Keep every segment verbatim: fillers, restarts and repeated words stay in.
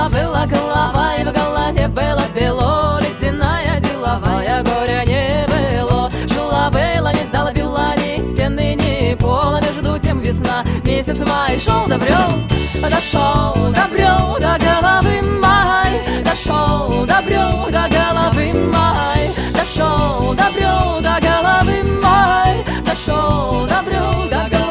Жила-была голова, и в голове было бело, ледяная деловая, горя не было. Жила-была, не дала бела ни стены, ни пола, между тем весна, месяц май шел, добрел, дошел, добрел до головы май, дошел, добрел до головы май, дошел, добрел до головы май, дошел, добрел до головы.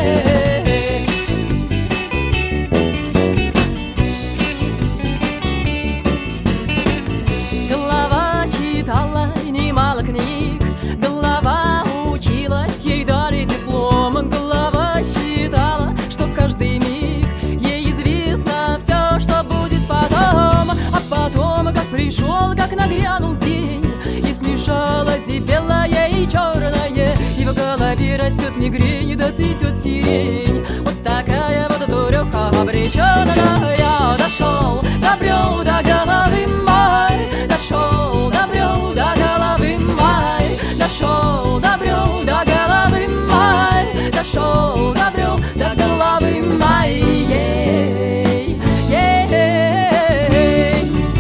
Голова читала немало книг, голова училась, ей дали диплом. Голова считала, что каждый миг ей известно все, что будет потом. А потом, как пришел, как нагрянул день, и смешалось и белое, и черное, и в голове растет мигрень, да цветет сирень. Вот такая вот дуреха обреченная. Дошел, добрел до головы май, дошел, добрел до головы май, дошел, добрел до головы май, дошел, добрел до головы май. Ей, ей.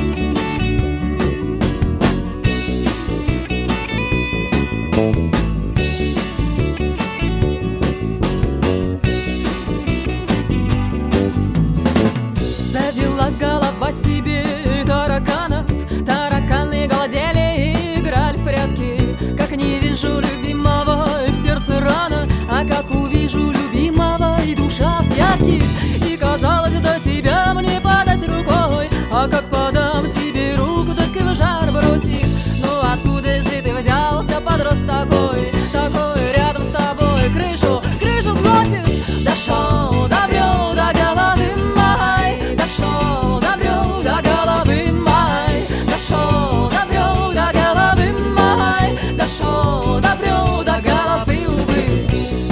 Завела голова себе тараканов, тараканы голодели и играли в прятки. Как не вижу любимого, и в сердце рана, а как увижу любимого, и душа в пятки. И казалось, до тебя мне подать рукой, а как подам тебе руку, так и в жар бросит. Ну откуда же ты взялся, подрос такой, такой рядом с тобой крышу, крышу сносит. Дошел, добрел до головы май, дошел, добрел до головы май, дошел, добрел до головы май, дошел, добрел до головы, увы.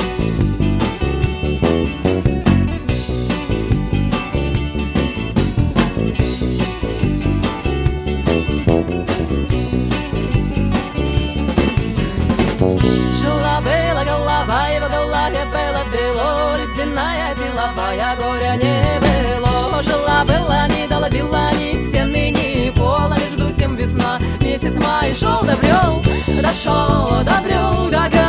Жила-была голова, и в голове было бело, ледяная деловая, горя не было. Жила-была, не дала бела ни стены, ни пола, между тем весна, месяц май шел, добрел, дошел, добрел до головы.